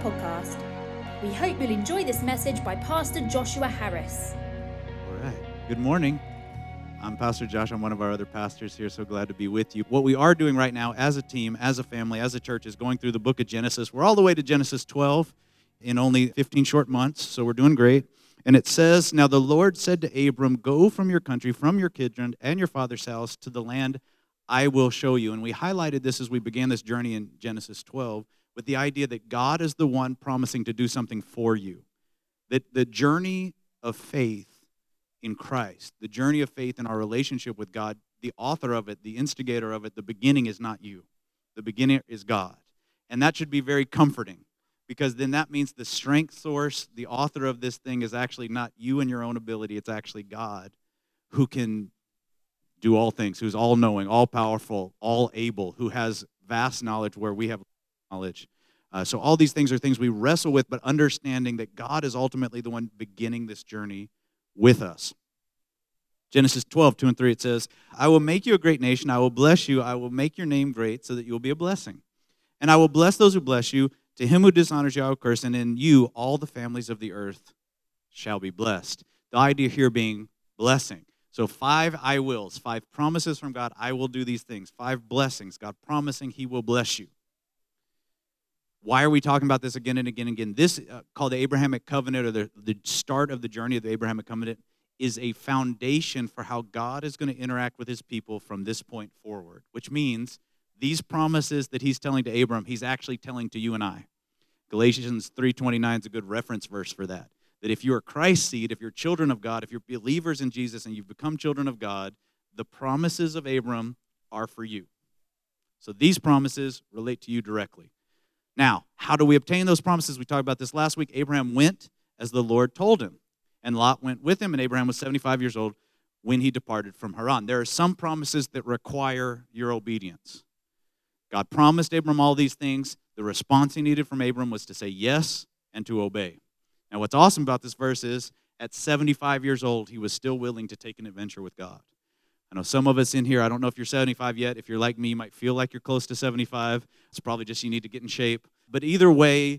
podcast. We hope you'll enjoy this message by Pastor Joshua Harris. All right. Good morning. I'm Pastor Josh. I'm one of our other pastors here, so glad to be with you. What we are doing right now as a team, as a family, as a church is going through the book of Genesis. We're all the way to Genesis 12 in only 15 short months, so we're doing great. And it says, "Now the Lord said to Abram, go from your country, from your kindred, and your father's house to the land I will show you." And we highlighted this as we began this journey in Genesis 12 with the idea that God is the one promising to do something for you. That the journey of faith in Christ, the journey of faith in our relationship with God, the author of it, the instigator of it, the beginning is not you. The beginning is God. And that should be very comforting, because then that means the strength source, the author of this thing is actually not you and your own ability. It's actually God who can do all things, who's all-knowing, all-powerful, all-able, who has vast knowledge where we have knowledge. So all these things are things we wrestle with, but understanding that God is ultimately the one beginning this journey with us. Genesis 12, 2 and 3, it says, "I will make you a great nation. I will bless you. I will make your name great so that you will be a blessing. And I will bless those who bless you. To him who dishonors you, I will curse. And in you, all the families of the earth shall be blessed." The idea here being blessing. So 5 I wills, 5 promises from God. I will do these things. 5 blessings. God promising he will bless you. Why are we talking about this again and again and again? This, called the Abrahamic covenant, or the start of the journey of the Abrahamic covenant, is a foundation for how God is going to interact with his people from this point forward, which means these promises that he's telling to Abram, he's actually telling to you and I. Galatians 3:29 is a good reference verse for that. That if you are Christ's seed, if you're children of God, if you're believers in Jesus and you've become children of God, the promises of Abram are for you. So these promises relate to you directly. Now, how do we obtain those promises? We talked about this last week. Abraham went as the Lord told him, and Lot went with him, and Abraham was 75 years old when he departed from Haran. There are some promises that require your obedience. God promised Abram all these things. The response he needed from Abram was to say yes and to obey. Now, what's awesome about this verse is, at 75 years old, he was still willing to take an adventure with God. I know some of us in here, I don't know if you're 75 yet. If you're like me, you might feel like you're close to 75. It's probably just you need to get in shape. But either way,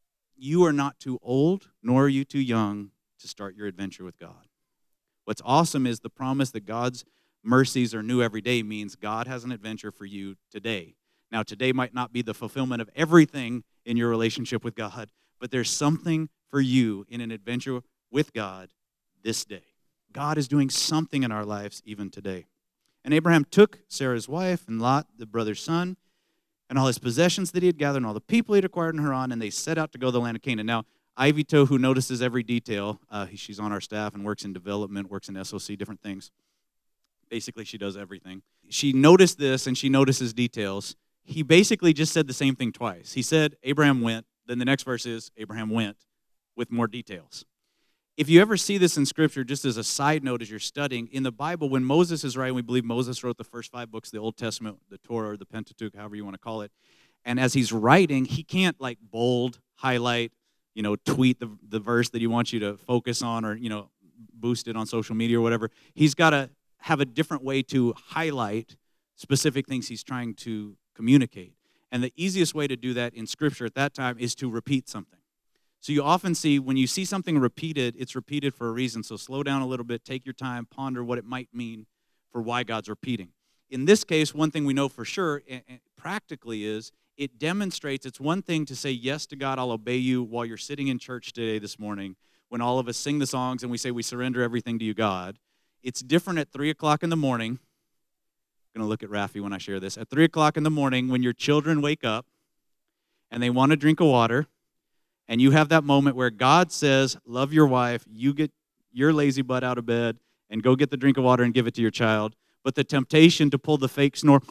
you are not too old, nor are you too young to start your adventure with God. What's awesome is the promise that God's mercies are new every day means God has an adventure for you today. Now, today might not be the fulfillment of everything in your relationship with God, but there's something for you in an adventure with God this day. God is doing something in our lives even today. And Abraham took Sarah's wife and Lot, the brother's son, and all his possessions that he had gathered and all the people he had acquired in Haran, and they set out to go to the land of Canaan. Now, Ivy Toe, who notices every detail, she's on our staff and works in development, works in SOC, different things. Basically, she does everything. She noticed this, and she notices details. He basically just said the same thing twice. He said, Abraham went. Then the next verse is, Abraham went, with more details. If you ever see this in Scripture, just as a side note as you're studying, in the Bible, when Moses is writing, we believe Moses wrote the first 5 books of the Old Testament, the Torah or the Pentateuch, however you want to call it. And as he's writing, he can't like bold, highlight, tweet the verse that he wants you to focus on, or, boost it on social media or whatever. He's got to have a different way to highlight specific things he's trying to communicate. And the easiest way to do that in Scripture at that time is to repeat something. So you often see, when you see something repeated, it's repeated for a reason. So slow down a little bit, take your time, ponder what it might mean for why God's repeating. In this case, one thing we know for sure, and practically, is it demonstrates it's one thing to say yes to God, I'll obey you, while you're sitting in church today this morning, when all of us sing the songs and we say we surrender everything to you, God. It's different at 3 o'clock in the morning. I'm going to look at Rafi when I share this. At 3 o'clock in the morning, when your children wake up and they want to drink a water, and you have that moment where God says, love your wife, you get your lazy butt out of bed and go get the drink of water and give it to your child. But the temptation to pull the fake snore,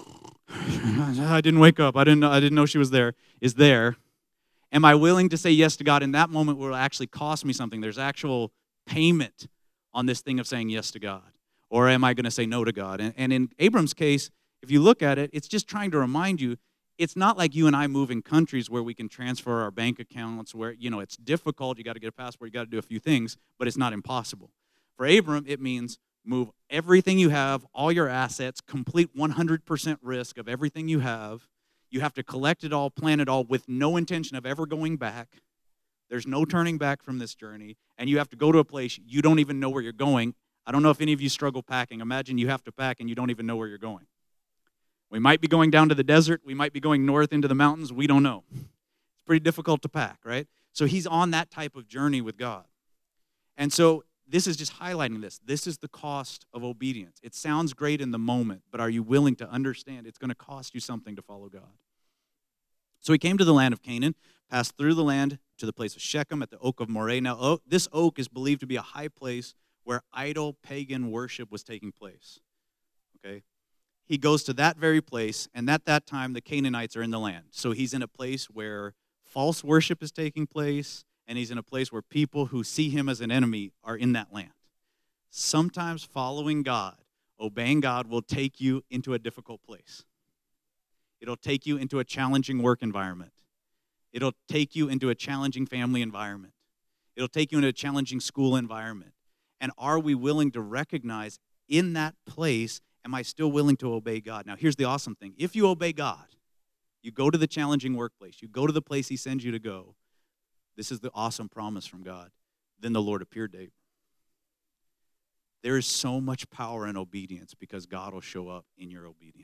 I didn't wake up, I didn't know she was there, is there. Am I willing to say yes to God in that moment where it will actually cost me something? There's actual payment on this thing of saying yes to God. Or am I going to say no to God? And in Abram's case, if you look at it, it's just trying to remind you, it's not like you and I move in countries where we can transfer our bank accounts, where, it's difficult. You got to get a passport. You got to do a few things, but it's not impossible. For Abram, it means move everything you have, all your assets, complete 100% risk of everything you have. You have to collect it all, plan it all with no intention of ever going back. There's no turning back from this journey. And you have to go to a place you don't even know where you're going. I don't know if any of you struggle packing. Imagine you have to pack and you don't even know where you're going. We might be going down to the desert. We might be going north into the mountains. We don't know. It's pretty difficult to pack, right? So he's on that type of journey with God. And so this is just highlighting this. This is the cost of obedience. It sounds great in the moment, but are you willing to understand it's going to cost you something to follow God? So he came to the land of Canaan, passed through the land to the place of Shechem at the oak of Moreh. Now, this oak is believed to be a high place where idol pagan worship was taking place. Okay? He goes to that very place, and at that time, the Canaanites are in the land. So he's in a place where false worship is taking place, and he's in a place where people who see him as an enemy are in that land. Sometimes following God, obeying God, will take you into a difficult place. It'll take you into a challenging work environment. It'll take you into a challenging family environment. It'll take you into a challenging school environment. And are we willing to recognize in that place, am I still willing to obey God? Now, here's the awesome thing. If you obey God, you go to the challenging workplace, you go to the place he sends you to go, this is the awesome promise from God. Then the Lord appeared to Abram. There is so much power in obedience because God will show up in your obedience.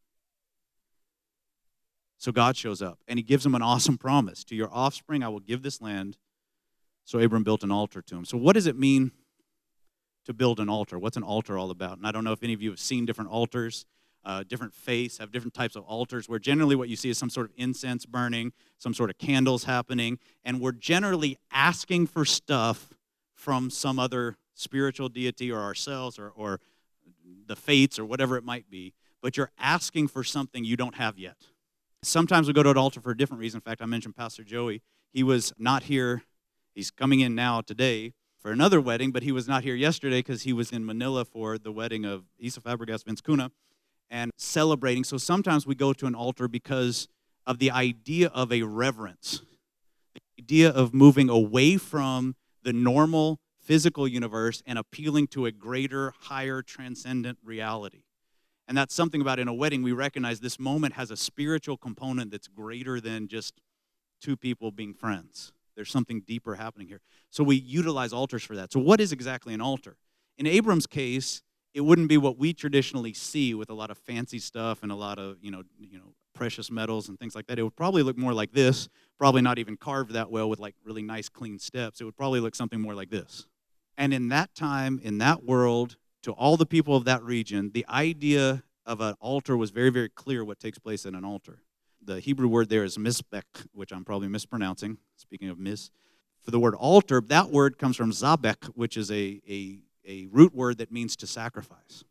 So God shows up, and he gives him an awesome promise. To your offspring, I will give this land. So Abram built an altar to him. So what does it mean to build an altar? What's an altar all about? And I don't know if any of you have seen different altars. Different faiths have different types of altars where generally what you see is some sort of incense burning, some sort of candles happening, and we're generally asking for stuff from some other spiritual deity or ourselves or the faiths or whatever it might be, but you're asking for something you don't have yet. Sometimes we go to an altar for a different reason. In fact, I mentioned Pastor Joey. He was not here. He's coming in now today for another wedding, but he was not here yesterday because he was in Manila for the wedding of Isa Fabregas Vince Cuna and celebrating. So sometimes we go to an altar because of the idea of a reverence, the idea of moving away from the normal physical universe and appealing to a greater, higher, transcendent reality. And that's something about in a wedding, we recognize this moment has a spiritual component that's greater than just two people being friends. There's something deeper happening here. So we utilize altars for that. So what is exactly an altar? In Abram's case, it wouldn't be what we traditionally see with a lot of fancy stuff and a lot of, precious metals and things like that. It would probably look more like this, probably not even carved that well with like really nice clean steps. It would probably look something more like this. And in that time, in that world, to all the people of that region, the idea of an altar was very, very clear what takes place at an altar. The Hebrew word there is mizbech, which I'm probably mispronouncing, speaking of For the word altar, that word comes from zabek, which is a root word that means to sacrifice.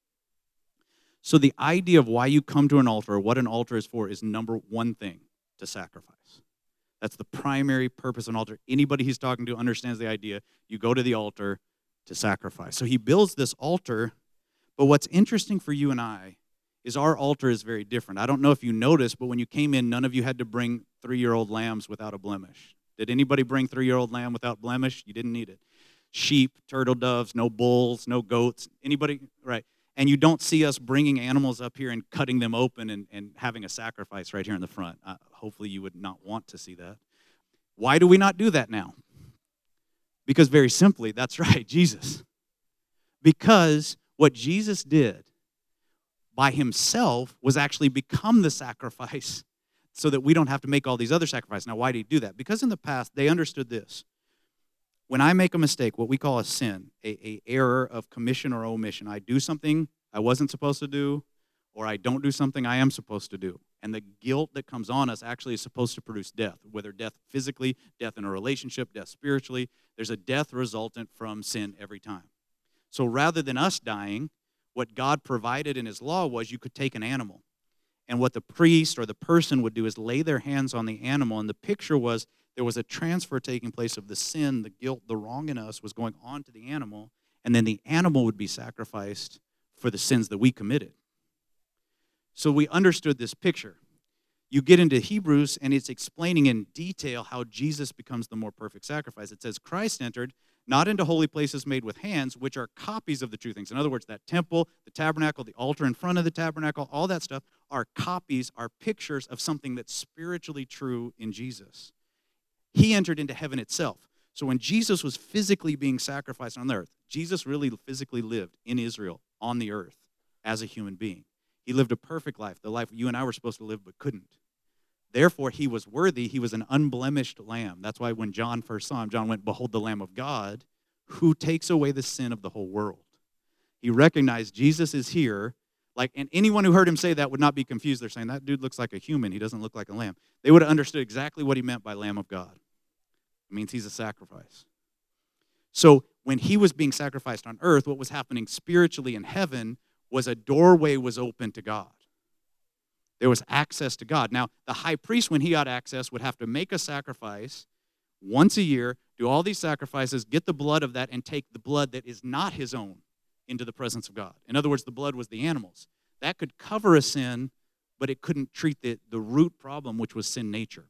So the idea of why you come to an altar, or what an altar is for, is number one thing, to sacrifice. That's the primary purpose of an altar. Anybody he's talking to understands the idea. You go to the altar to sacrifice. So he builds this altar, but what's interesting for you and I is our altar is very different. I don't know if you noticed, but when you came in, none of you had to bring 3-year-old lambs without a blemish. Did anybody bring 3-year-old lamb without blemish? You didn't need it. Sheep, turtle doves, no bulls, no goats. Anybody? Right. And you don't see us bringing animals up here and cutting them open and having a sacrifice right here in the front. Hopefully you would not want to see that. Why do we not do that now? Because very simply, that's right, Jesus. Because what Jesus did by himself was actually become the sacrifice so that we don't have to make all these other sacrifices. Now, why did he do that? Because in the past, they understood this. When I make a mistake, what we call a sin, a error of commission or omission, I do something I wasn't supposed to do, or I don't do something I am supposed to do. And the guilt that comes on us actually is supposed to produce death, whether death physically, death in a relationship, death spiritually. There's a death resultant from sin every time. So rather than us dying, what God provided in his law was you could take an animal. And what the priest or the person would do is lay their hands on the animal. And the picture was there was a transfer taking place of the sin, the guilt, the wrong in us was going on to the animal. And then the animal would be sacrificed for the sins that we committed. So we understood this picture. You get into Hebrews, and it's explaining in detail how Jesus becomes the more perfect sacrifice. It says, Christ entered not into holy places made with hands, which are copies of the true things. In other words, that temple, the tabernacle, the altar in front of the tabernacle, all that stuff are copies, are pictures of something that's spiritually true in Jesus. He entered into heaven itself. So when Jesus was physically being sacrificed on the earth, Jesus really physically lived in Israel on the earth as a human being. He lived a perfect life, the life you and I were supposed to live but couldn't. Therefore, he was worthy. He was an unblemished lamb. That's why when John first saw him, John went, "Behold the Lamb of God who takes away the sin of the whole world." He recognized Jesus is here. And anyone who heard him say that would not be confused. They're saying, that dude looks like a human. He doesn't look like a lamb. They would have understood exactly what he meant by Lamb of God. It means he's a sacrifice. So when he was being sacrificed on earth, what was happening spiritually in heaven was a doorway was open to God. There was access to God. Now, the high priest, when he got access, would have to make a sacrifice once a year, do all these sacrifices, get the blood of that, and take the blood that is not his own into the presence of God. In other words, the blood was the animals. That could cover a sin, but it couldn't treat the root problem, which was sin nature.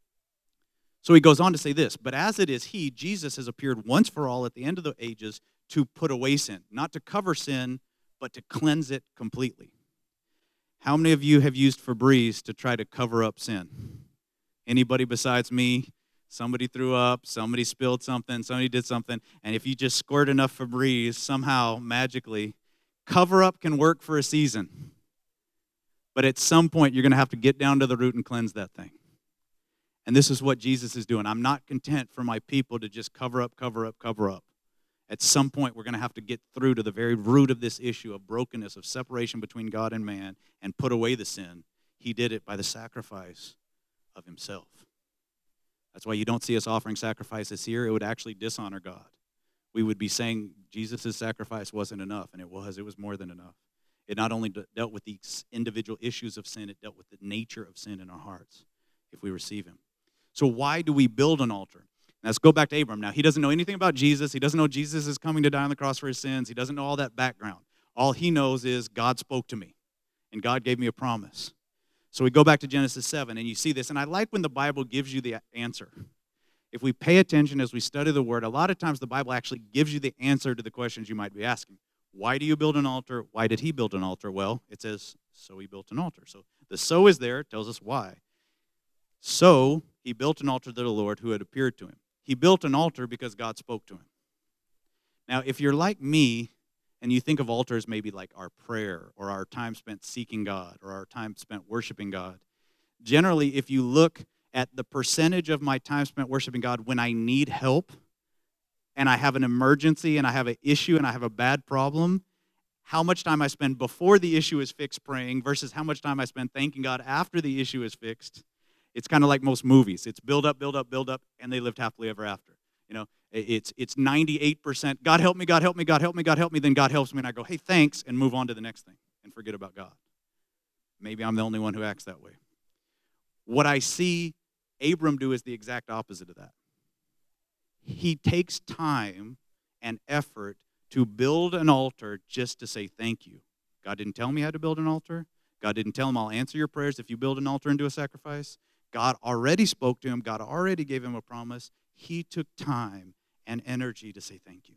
So he goes on to say this, "But as it is he, Jesus, has appeared once for all at the end of the ages to put away sin," not to cover sin, but to cleanse it completely. How many of you have used Febreze to try to cover up sin? Anybody besides me? Somebody threw up, somebody spilled something, somebody did something, and if you just squirt enough Febreze, somehow, magically, cover-up can work for a season. But at some point, you're going to have to get down to the root and cleanse that thing. And this is what Jesus is doing. I'm not content for my people to just cover up, cover up, cover up. At some point, we're going to have to get through to the very root of this issue of brokenness, of separation between God and man, and put away the sin. He did it by the sacrifice of himself. That's why you don't see us offering sacrifices here. It would actually dishonor God. We would be saying Jesus' sacrifice wasn't enough, and it was more than enough. It not only dealt with the individual issues of sin, it dealt with the nature of sin in our hearts if we receive him. So why do we build an altar? Now, let's go back to Abram. Now, he doesn't know anything about Jesus. He doesn't know Jesus is coming to die on the cross for his sins. He doesn't know all that background. All he knows is God spoke to me, and God gave me a promise. So we go back to Genesis 7, and you see this. And I like when the Bible gives you the answer. If we pay attention as we study the Word, a lot of times the Bible actually gives you the answer to the questions you might be asking. Why do you build an altar? Why did he build an altar? Well, it says, so he built an altar. So the "so" is there. It tells us why. So he built an altar to the Lord who had appeared to him. He built an altar because God spoke to him. Now, if you're like me, and you think of altars maybe like our prayer or our time spent seeking God or our time spent worshiping God, generally, if you look at the percentage of my time spent worshiping God when I need help and I have an emergency and I have an issue and I have a bad problem, how much time I spend before the issue is fixed praying versus how much time I spend thanking God after the issue is fixed, it's kind of like most movies. It's build up, build up, build up, and they lived happily ever after. You know, it's 98%, God help me, God help me, God help me, God help me, then God helps me, and I go, hey, thanks, and move on to the next thing and forget about God. Maybe I'm the only one who acts that way. What I see Abram do is the exact opposite of that. He takes time and effort to build an altar just to say thank you. God didn't tell me how to build an altar. God didn't tell him I'll answer your prayers if you build an altar and do a sacrifice. God already spoke to him. God already gave him a promise. He took time and energy to say thank you.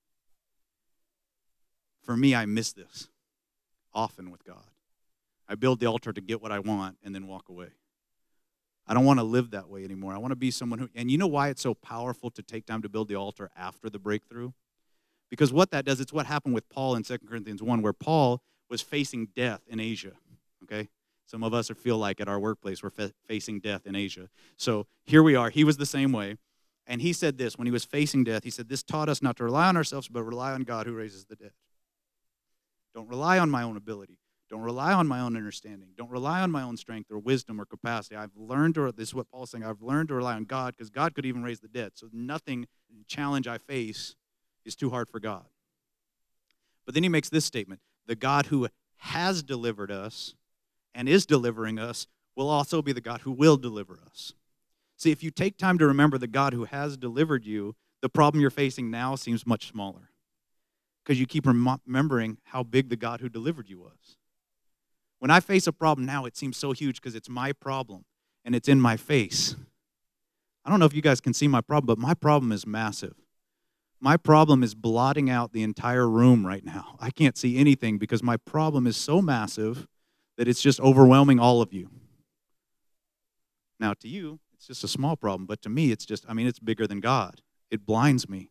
For me, I miss this often with God. I build the altar to get what I want and then walk away. I don't want to live that way anymore. I want to be someone who, and you know why it's so powerful to take time to build the altar after the breakthrough? Because what that does, it's what happened with Paul in 2 Corinthians 1, where Paul was facing death in Asia, okay? Some of us feel like at our workplace we're facing death in Asia. So here we are. He was the same way. And he said this, when he was facing death, he said, this taught us not to rely on ourselves, but rely on God who raises the dead. Don't rely on my own ability. Don't rely on my own understanding. Don't rely on my own strength or wisdom or capacity. This is what Paul's saying, I've learned to rely on God because God could even raise the dead. So nothing, challenge I face is too hard for God. But then he makes this statement, the God who has delivered us and is delivering us will also be the God who will deliver us. See, if you take time to remember the God who has delivered you, the problem you're facing now seems much smaller because you keep remembering how big the God who delivered you was. When I face a problem now, it seems so huge because it's my problem and it's in my face. I don't know if you guys can see my problem, but my problem is massive. My problem is blotting out the entire room right now. I can't see anything because my problem is so massive that it's just overwhelming all of you. Now, to you, it's just a small problem, but to me, it's bigger than God. It blinds me.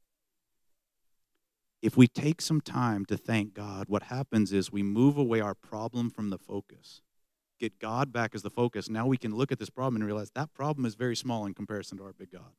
If we take some time to thank God, what happens is we move away our problem from the focus. Get God back as the focus. Now we can look at this problem and realize that problem is very small in comparison to our big God.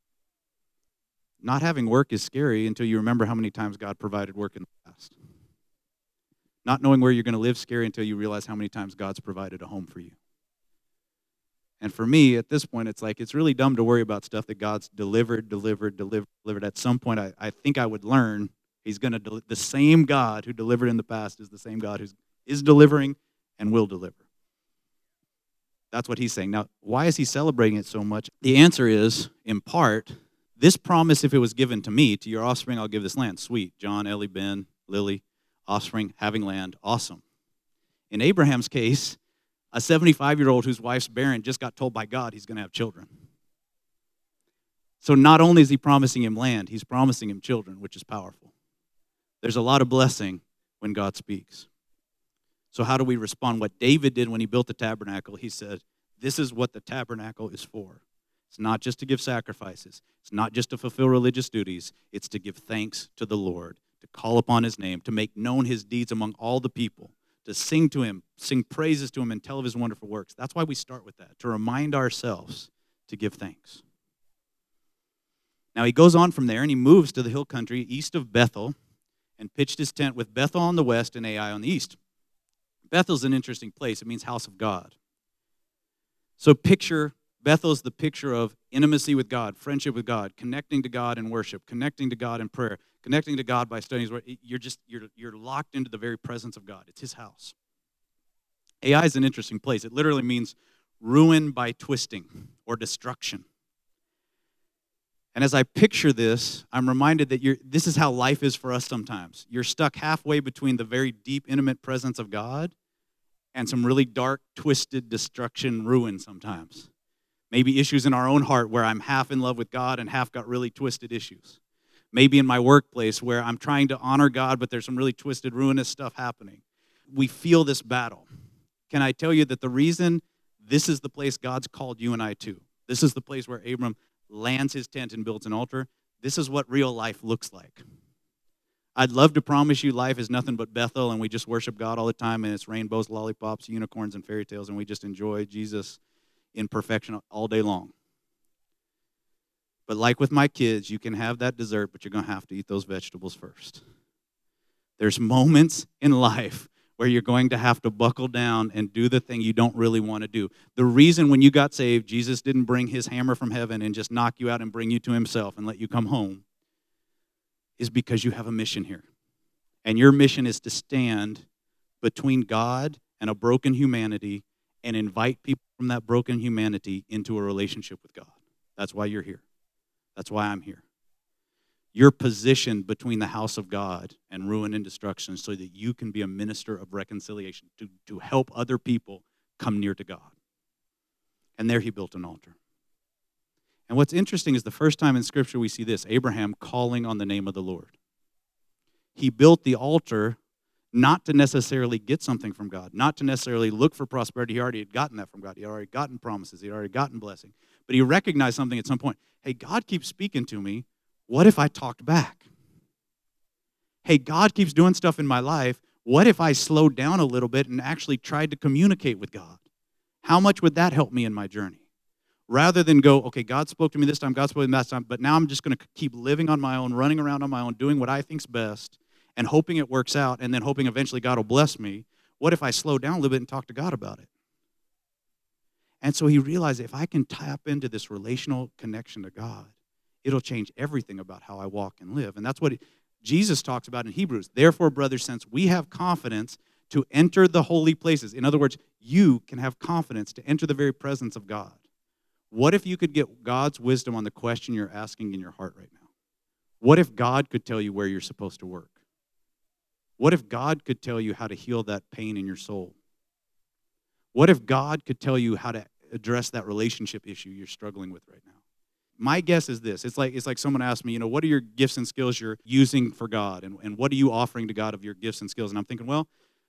Not having work is scary until you remember how many times God provided work in the past. Not knowing where you're going to live is scary until you realize how many times God's provided a home for you. And for me, at this point, it's really dumb to worry about stuff that God's delivered. At some point, I think I would learn He's going to, the same God who delivered in the past is the same God who is delivering and will deliver. That's what he's saying. Now, why is he celebrating it so much? The answer is, in part, this promise, if it was given to me, to your offspring, I'll give this land. Sweet. John, Ellie, Ben, Lily, offspring, having land, awesome. In Abraham's case, a 75-year-old whose wife's barren just got told by God he's going to have children. So not only is he promising him land, he's promising him children, which is powerful. There's a lot of blessing when God speaks. So how do we respond? What David did when he built the tabernacle, he said, this is what the tabernacle is for. It's not just to give sacrifices. It's not just to fulfill religious duties. It's to give thanks to the Lord, to call upon his name, to make known his deeds among all the people, to sing to him, sing praises to him, and tell of his wonderful works. That's why we start with that, to remind ourselves to give thanks. Now he goes on from there, and he moves to the hill country east of Bethel and pitched his tent with Bethel on the west and Ai on the east. Bethel's an interesting place. It means house of God. So Bethel's the picture of intimacy with God, friendship with God, connecting to God in worship, connecting to God in prayer, connecting to God by studying His Word. You're locked into the very presence of God. It's His house. Ai is an interesting place. It literally means ruin by twisting or destruction. And as I picture this, I'm reminded that this is how life is for us sometimes. You're stuck halfway between the very deep, intimate presence of God and some really dark, twisted destruction, ruin sometimes. Maybe issues in our own heart where I'm half in love with God and half got really twisted issues. Maybe in my workplace where I'm trying to honor God, but there's some really twisted, ruinous stuff happening. We feel this battle. Can I tell you that the reason this is the place God's called you and I to, this is the place where Abram lands his tent and builds an altar, this is what real life looks like. I'd love to promise you life is nothing but Bethel and we just worship God all the time and it's rainbows, lollipops, unicorns, and fairy tales and we just enjoy Jesus in perfection all day long. But like with my kids, you can have that dessert, but you're going to have to eat those vegetables first. There's moments in life where you're going to have to buckle down and do the thing you don't really want to do. The reason when you got saved, Jesus didn't bring his hammer from heaven and just knock you out and bring you to himself and let you come home is because you have a mission here. And your mission is to stand between God and a broken humanity and invite people from that broken humanity into a relationship with God. That's why you're here. That's why I'm here. You're positioned between the house of God and ruin and destruction so that you can be a minister of reconciliation, to help other people come near to God. And there he built an altar. And what's interesting is the first time in Scripture we see this, Abraham calling on the name of the Lord. He built the altar not to necessarily get something from God, not to necessarily look for prosperity. He already had gotten that from God. He had already gotten promises. He had already gotten blessing. But he recognized something at some point. Hey, God keeps speaking to me. What if I talked back? Hey, God keeps doing stuff in my life. What if I slowed down a little bit and actually tried to communicate with God? How much would that help me in my journey? Rather than go, okay, God spoke to me this time, God spoke to me last time, but now I'm just going to keep living on my own, running around on my own, doing what I think's best, and hoping it works out, and then hoping eventually God will bless me. What if I slow down a little bit and talk to God about it? And so he realized if I can tap into this relational connection to God, it'll change everything about how I walk and live. And that's what Jesus talks about in Hebrews. Therefore, brothers, since we have confidence to enter the holy places. In other words, you can have confidence to enter the very presence of God. What if you could get God's wisdom on the question you're asking in your heart right now? What if God could tell you where you're supposed to work? What if God could tell you how to heal that pain in your soul? What if God could tell you how to address that relationship issue you're struggling with right now? My guess is this. It's like someone asked me, what are your gifts and skills you're using for God? And what are you offering to God of your gifts and skills? And I'm thinking, well,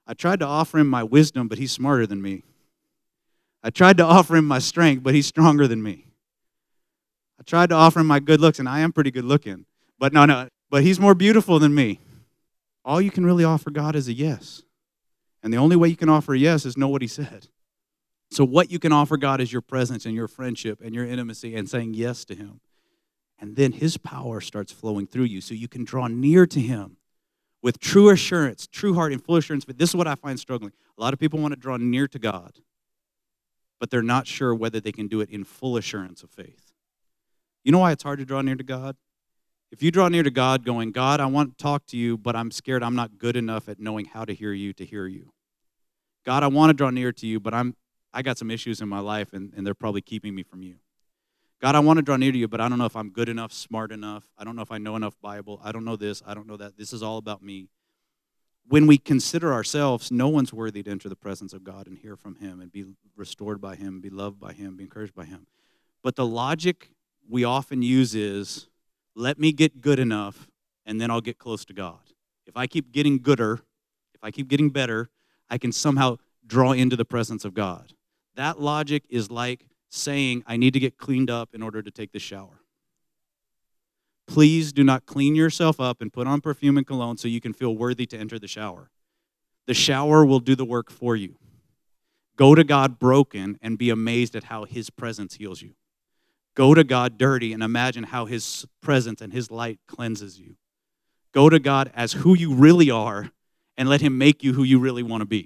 I tried to offer him my wisdom, but he's smarter than me. I tried to offer him my strength, but he's stronger than me. I tried to offer him my good looks, and I am pretty good looking. But but he's more beautiful than me. All you can really offer God is a yes. And the only way you can offer a yes is know what he said. So what you can offer God is your presence and your friendship and your intimacy and saying yes to him. And then his power starts flowing through you so you can draw near to him with true assurance, true heart, and full assurance. But this is what I find struggling. A lot of people want to draw near to God, but they're not sure whether they can do it in full assurance of faith. You know why it's hard to draw near to God? If you draw near to God going, God, I want to talk to you, but I'm scared I'm not good enough at knowing how to hear you to hear you. God, I want to draw near to you, but I got some issues in my life, and they're probably keeping me from you. God, I want to draw near to you, but I don't know if I'm good enough, smart enough. I don't know if I know enough Bible. I don't know this. I don't know that. This is all about me. When we consider ourselves, no one's worthy to enter the presence of God and hear from him and be restored by him, be loved by him, be encouraged by him. But the logic we often use is, let me get good enough, and then I'll get close to God. If I keep getting gooder, if I keep getting better, I can somehow draw into the presence of God. That logic is like saying, I need to get cleaned up in order to take the shower. Please do not clean yourself up and put on perfume and cologne so you can feel worthy to enter the shower. The shower will do the work for you. Go to God broken and be amazed at how his presence heals you. Go to God dirty and imagine how his presence and his light cleanses you. Go to God as who you really are and let him make you who you really want to be.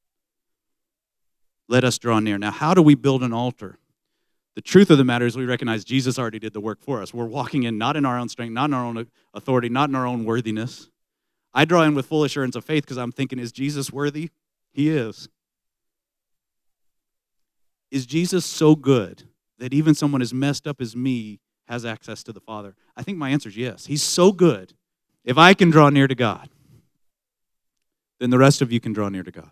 Let us draw near. Now, how do we build an altar? The truth of the matter is we recognize Jesus already did the work for us. We're walking in not in our own strength, not in our own authority, not in our own worthiness. I draw in with full assurance of faith because I'm thinking, is Jesus worthy? He is. Is Jesus so good that even someone as messed up as me has access to the Father? I think my answer is yes. He's so good. If I can draw near to God, then the rest of you can draw near to God.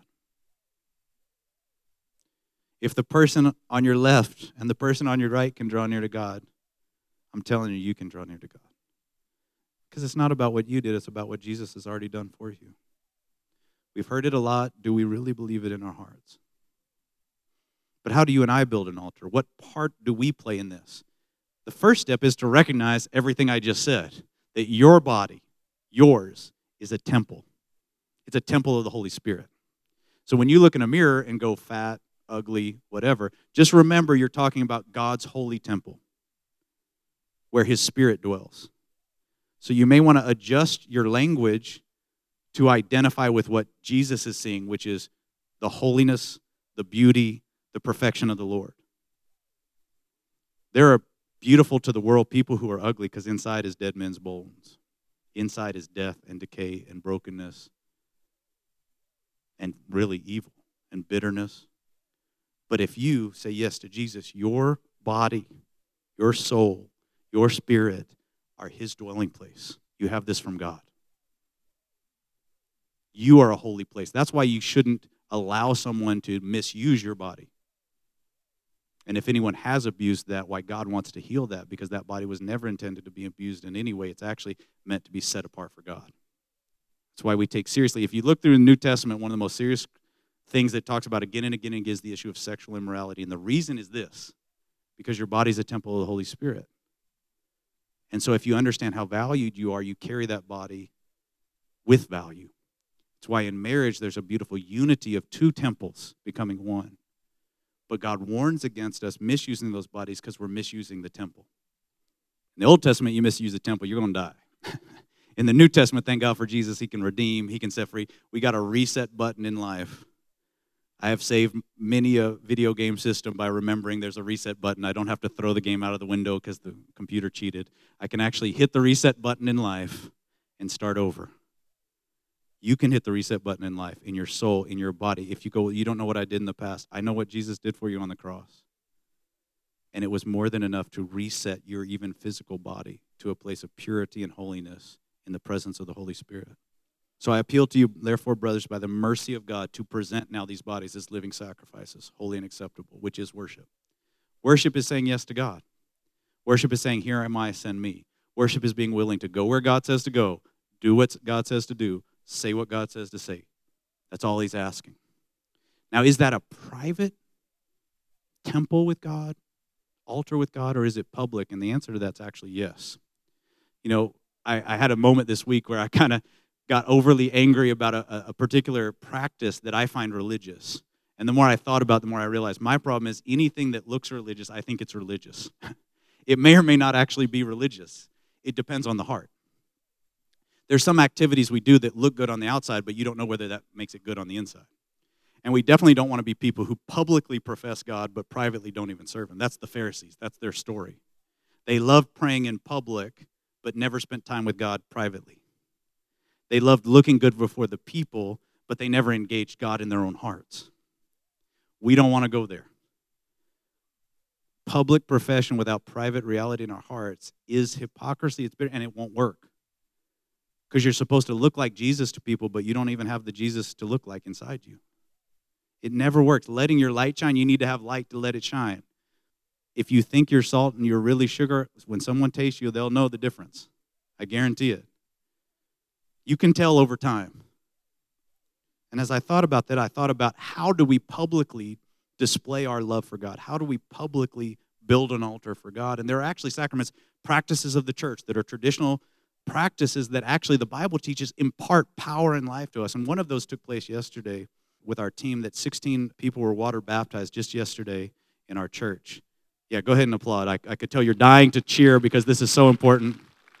If the person on your left and the person on your right can draw near to God, I'm telling you, you can draw near to God. Because it's not about what you did, it's about what Jesus has already done for you. We've heard it a lot. Do we really believe it in our hearts? But how do you and I build an altar? What part do we play in this? The first step is to recognize everything I just said, that your body, yours, is a temple. It's a temple of the Holy Spirit. So when you look in a mirror and go fat, ugly, whatever, just remember you're talking about God's holy temple where his Spirit dwells. So you may want to adjust your language to identify with what Jesus is seeing, which is the holiness, the beauty, the perfection of the Lord. There are beautiful to the world people who are ugly because inside is dead men's bones. Inside is death and decay and brokenness and really evil and bitterness. But if you say yes to Jesus, your body, your soul, your spirit are his dwelling place. You have this from God. You are a holy place. That's why you shouldn't allow someone to misuse your body. And if anyone has abused that, why God wants to heal that, because that body was never intended to be abused in any way. It's actually meant to be set apart for God. That's why we take seriously. If you look through the New Testament, one of the most serious things that talks about again and again and again is the issue of sexual immorality. And the reason is this, because your body's a temple of the Holy Spirit. And so if you understand how valued you are, you carry that body with value. It's why in marriage there's a beautiful unity of two temples becoming one. But God warns against us misusing those bodies because we're misusing the temple. In the Old Testament, you misuse the temple, you're going to die. In the New Testament, thank God for Jesus, he can redeem, he can set free. We got a reset button in life. I have saved many a video game system by remembering there's a reset button. I don't have to throw the game out of the window because the computer cheated. I can actually hit the reset button in life and start over. You can hit the reset button in life, in your soul, in your body. If you go, you don't know what I did in the past. I know what Jesus did for you on the cross. And it was more than enough to reset your even physical body to a place of purity and holiness in the presence of the Holy Spirit. So I appeal to you, therefore, brothers, by the mercy of God, to present now these bodies as living sacrifices, holy and acceptable, which is worship. Worship is saying yes to God. Worship is saying, here am I, send me. Worship is being willing to go where God says to go, do what God says to do, say what God says to say. That's all he's asking. Now, is that a private temple with God, altar with God, or is it public? And the answer to that's actually yes. You know, I had a moment this week where I kind of got overly angry about a particular practice that I find religious. And the more I thought about it, the more I realized my problem is anything that looks religious, I think it's religious. It may or may not actually be religious. It depends on the heart. There's some activities we do that look good on the outside, but you don't know whether that makes it good on the inside. And we definitely don't want to be people who publicly profess God but privately don't even serve him. That's the Pharisees. That's their story. They loved praying in public but never spent time with God privately. They loved looking good before the people, but they never engaged God in their own hearts. We don't want to go there. Public profession without private reality in our hearts is hypocrisy. It's bitter, and it won't work. Because you're supposed to look like Jesus to people, but you don't even have the Jesus to look like inside you. It never works. Letting your light shine, you need to have light to let it shine. If you think you're salt and you're really sugar, when someone tastes you, they'll know the difference. I guarantee it. You can tell over time. And as I thought about that, I thought about how do we publicly display our love for God? How do we publicly build an altar for God? And there are actually sacraments, practices of the church that are traditional practices that actually the Bible teaches impart power and life to us. And one of those took place yesterday with our team, that 16 people were water baptized just yesterday in our church. Yeah, go ahead and applaud. I could tell you're dying to cheer because this is so important.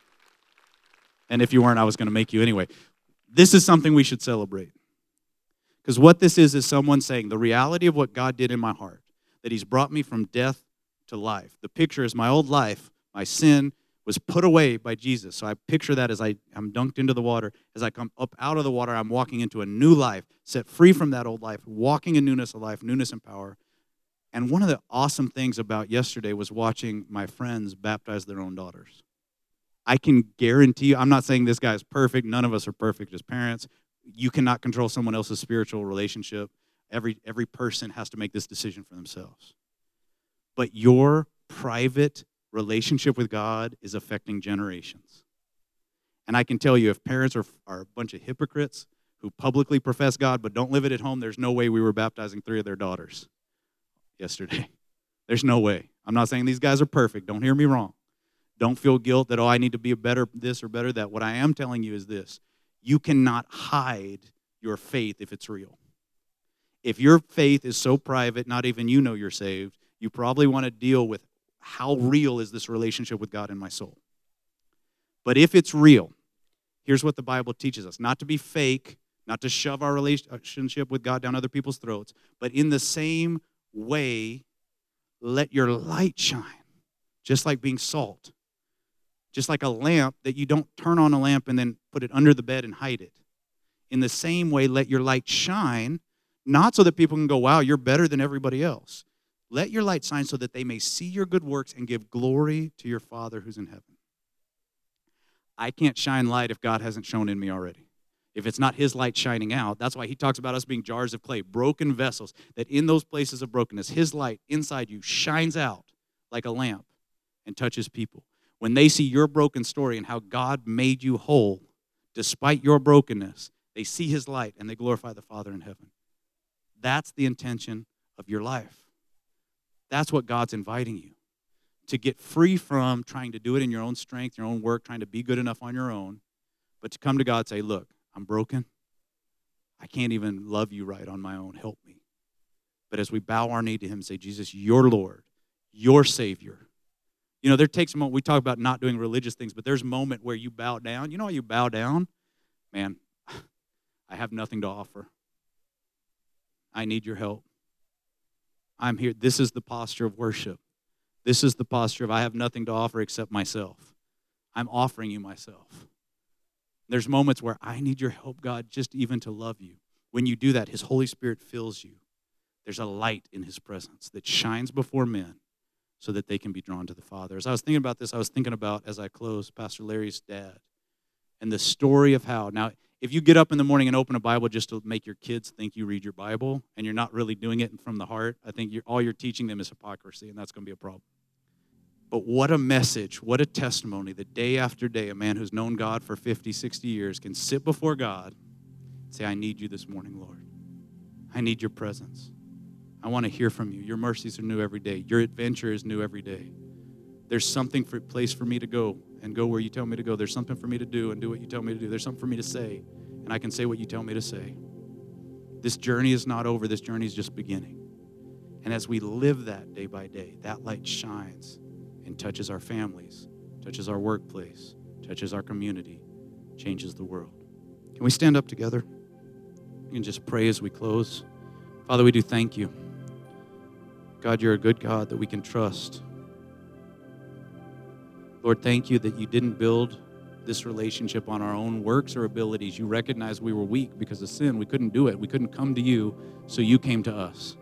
And if you weren't, I was going to make you anyway. This is something we should celebrate. Because what this is someone saying, the reality of what God did in my heart, that he's brought me from death to life. The picture is my old life, my sin was put away by Jesus. So I picture that as I'm dunked into the water. As I come up out of the water, I'm walking into a new life, set free from that old life, walking in newness of life, newness and power. And one of the awesome things about yesterday was watching my friends baptize their own daughters. I can guarantee you, I'm not saying this guy is perfect. None of us are perfect as parents. You cannot control someone else's spiritual relationship. Every person has to make this decision for themselves. But your private relationship with God is affecting generations. And I can tell you, if parents are a bunch of hypocrites who publicly profess God but don't live it at home, there's no way we were baptizing 3 of their daughters yesterday. There's no way. I'm not saying these guys are perfect. Don't hear me wrong. Don't feel guilt that, I need to be a better this or better that. What I am telling you is this. You cannot hide your faith if it's real. If your faith is so private, not even you know you're saved, you probably want to deal with how real is this relationship with God in my soul. But if it's real, here's what the Bible teaches us. Not to be fake, not to shove our relationship with God down other people's throats, but in the same way, let your light shine, just like being salt. Just like a lamp that you don't turn on a lamp and then put it under the bed and hide it. In the same way, let your light shine, not so that people can go, wow, you're better than everybody else. Let your light shine so that they may see your good works and give glory to your Father who's in heaven. I can't shine light if God hasn't shone in me already. If it's not his light shining out, that's why he talks about us being jars of clay, broken vessels, that in those places of brokenness, his light inside you shines out like a lamp and touches people. When they see your broken story and how God made you whole, despite your brokenness, they see his light and they glorify the Father in heaven. That's the intention of your life. That's what God's inviting you, to get free from trying to do it in your own strength, your own work, trying to be good enough on your own, but to come to God and say, look, I'm broken. I can't even love you right on my own. Help me. But as we bow our knee to him and say, Jesus, you're Lord, you're Savior. You know, there takes a moment, we talk about not doing religious things, but there's a moment where you bow down. You know how you bow down? Man, I have nothing to offer. I need your help. I'm here. This is the posture of worship. This is the posture of I have nothing to offer except myself. I'm offering you myself. There's moments where I need your help, God, just even to love you. When you do that, his Holy Spirit fills you. There's a light in his presence that shines before men so that they can be drawn to the Father. As I was thinking about this, I was thinking about, as I close, Pastor Larry's dad and the story of how. Now, if you get up in the morning and open a Bible just to make your kids think you read your Bible and you're not really doing it from the heart, I think all you're teaching them is hypocrisy, and that's going to be a problem. But what a message, what a testimony that day after day, a man who's known God for 50, 60 years can sit before God and Say, I need you this morning, Lord. I need your presence. I want to hear from you. Your mercies are new every day. Your adventure is new every day. There's something for place for me to go and go where you tell me to go. There's something for me to do and do what you tell me to do. There's something for me to say, and I can say what you tell me to say. This journey is not over. This journey is just beginning. And as we live that day by day, that light shines and touches our families, touches our workplace, touches our community, changes the world. Can we stand up together? We can just pray as we close. Father, we do thank you. God, you're a good God that we can trust. Lord, thank you that you didn't build this relationship on our own works or abilities. You recognized we were weak because of sin. We couldn't do it. We couldn't come to you, so you came to us.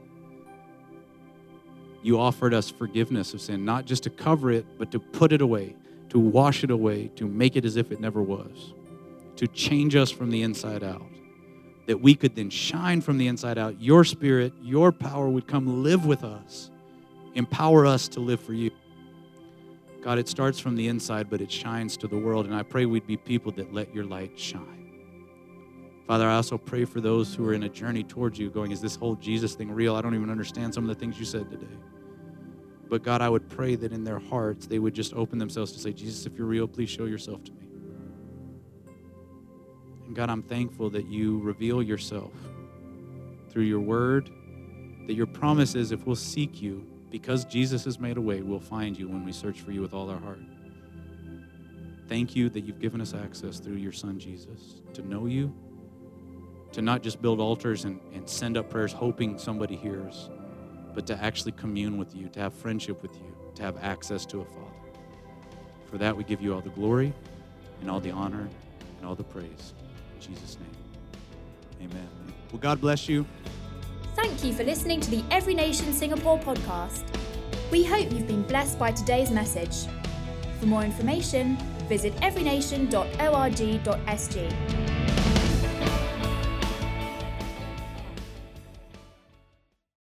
You offered us forgiveness of sin, not just to cover it, but to put it away, to wash it away, to make it as if it never was, to change us from the inside out, that we could then shine from the inside out. Your Spirit, your power would come live with us, empower us to live for you. God, it starts from the inside, but it shines to the world, and I pray we'd be people that let your light shine. Father, I also pray for those who are in a journey towards you going, is this whole Jesus thing real? I don't even understand some of the things you said today. But God, I would pray that in their hearts, they would just open themselves to say, Jesus, if you're real, please show yourself to me. And God, I'm thankful that you reveal yourself through your word, that your promise is if we'll seek you, because Jesus has made a way, we'll find you when we search for you with all our heart. Thank you that you've given us access through your son, Jesus, to know you, to not just build altars and send up prayers hoping somebody hears, but to actually commune with you, to have friendship with you, to have access to a Father. For that, we give you all the glory and all the honor and all the praise. In Jesus' name, amen. Well, God bless you. Thank you for listening to the Every Nation Singapore podcast. We hope you've been blessed by today's message. For more information, visit everynation.org.sg.